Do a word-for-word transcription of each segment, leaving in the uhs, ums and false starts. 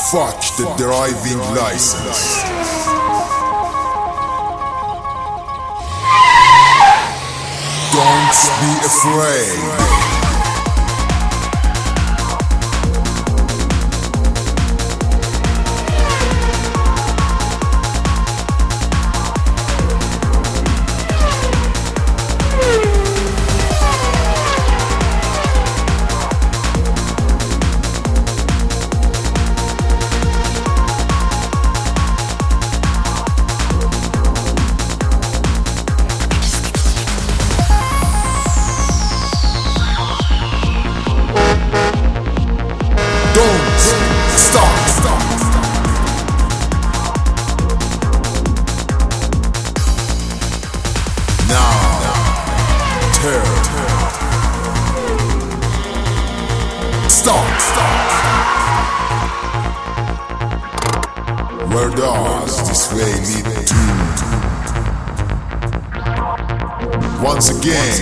Fuck the driving license. Don't be afraid. Stop! Stop! Where does this way lead to? Once again,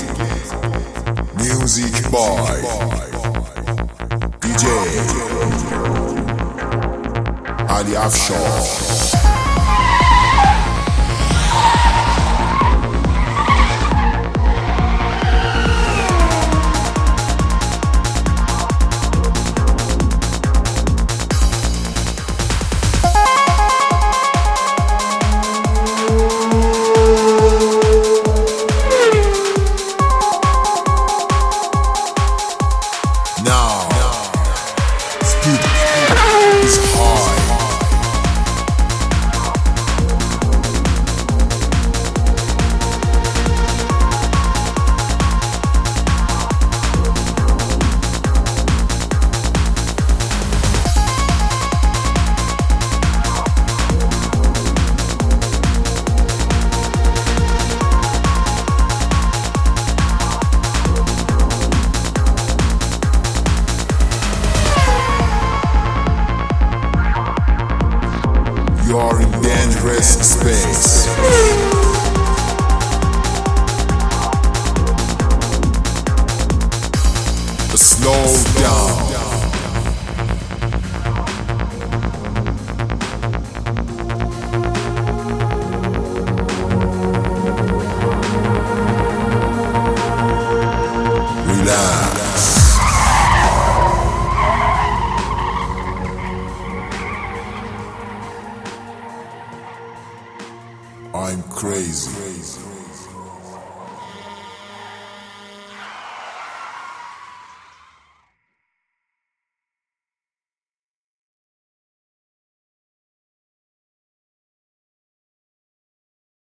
music by D J Ali Afshar. You are in dangerous space. Slow down. Relax. I'm crazy.